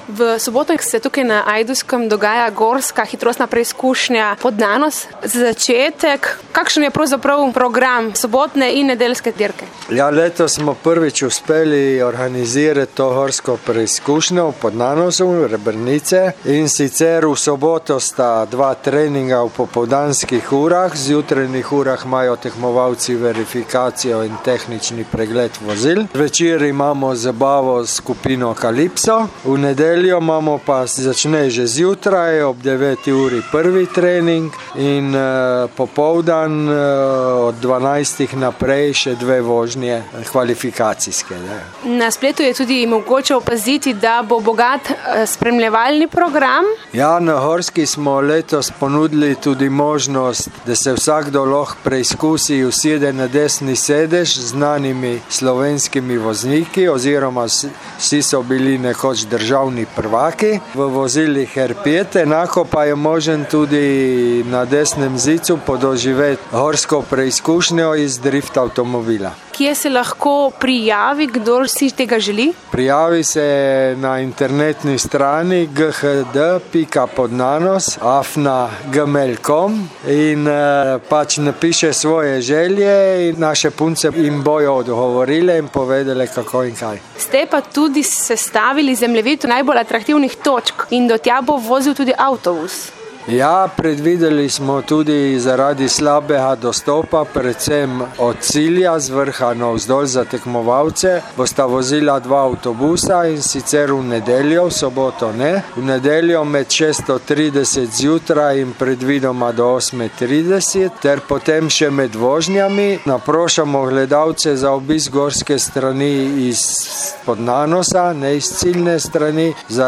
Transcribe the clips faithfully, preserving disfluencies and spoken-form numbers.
V soboto se tukaj na Ajdovskem dogaja gorska hitrostna preizkušnja Podnanos. Za začetek, kakšen je pravzaprav program sobotne in nedeljske dirke? Ja, letos smo prvič uspeli organizirati to gorsko preizkušnjo v Podnanosu, Rebrnice, in sicer v soboto sta dva treninga v popoldanskih urah, z jutranjih urah imajo tekmovalci verifikacijo in tehnični pregled vozil. Večer imamo zabavo s skupino Kalipso, v nedeljo imamo pa začne že zjutraj ob deveti uri prvi trening in uh, popoldan uh, od dvanajstih naprej še dve vožnje kvalifikacijske. Ne. Na spletu je tudi mogoče opaziti, da bo bogat uh, spremljevalni program. Ja, na gorski smo letos ponudili tudi možnost, da se vsakdo lahko preizkusi in usede na desni sedež z znanimi slovenskimi vozniki oziroma vsi so bili nekoč državni prvaki v vozilih er pet, enako pa je možen tudi na desnem zicu podoživeti gorsko preizkušnjo iz drift avtomobila. Kje se lahko prijavi, kdor si tega želi? Prijavi se na internetni strani ge he de pika podnanos afna gmail pika com in uh, pač napiše svoje želje in naše punce jim bojo odgovorile in povedale kako in kaj. Ste pa tudi sestavili zemljevid najbolj atraktivnih točk in do tja bo vozil tudi avtobus. Ja, predvideli smo tudi zaradi slabega dostopa, predvsem od cilja z vrha navzdol za tekmovalce, bosta vozila dva avtobusa in sicer v nedeljo, v soboto ne. V nedeljo med šeststo trideset zjutraj in predvidoma do osem trideset ter potem še med vožnjami. Naprošamo gledalce za obisk gorske strani iz Podnanosa, ne iz ciljne strani,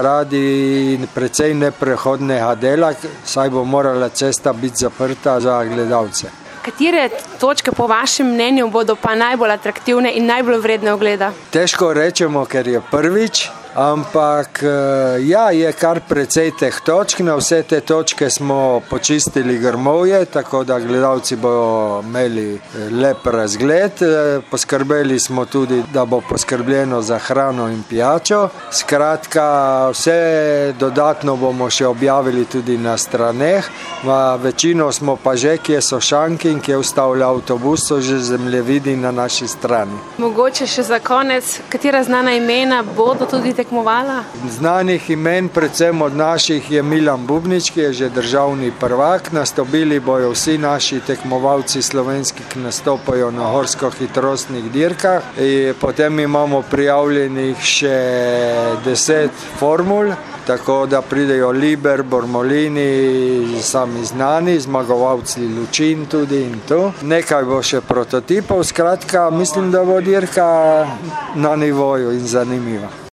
zaradi precej neprehodnega dela, saj bo morala cesta biti zaprta za gledalce. Katere točke po vašem mnenju bodo pa najbolj atraktivne in najbolj vredne ogleda? Težko rečemo, ker je prvič, ampak ja, je kar precej teh točk. Na vse te točke smo počistili grmovje, tako da gledalci bodo imeli lep razgled. Poskrbeli smo tudi, da bo poskrbljeno za hrano in pijačo. Skratka, vse dodatno bomo še objavili tudi na straneh. Večino smo pa že, kje so šanki in kje ustavlja avtobus, so že zemljevidi na naši strani. Mogoče še za konec, katera znana imena bodo tudi tekmovala? Znanih imen, predvsem od naših, je Milan Bubnič, ki je že državni prvak. Nastopili bojo vsi naši tekmovalci slovenski, ki nastopajo na gorsko-hitrostnih dirkah. In potem imamo prijavljenih še deset formul, tako da pridejo Liber, Bormolini, sami znani, zmagovalci Lučin tudi in tu. Nekaj bo še prototipov, skratka, mislim, da bo dirka na nivoju in zanimiva.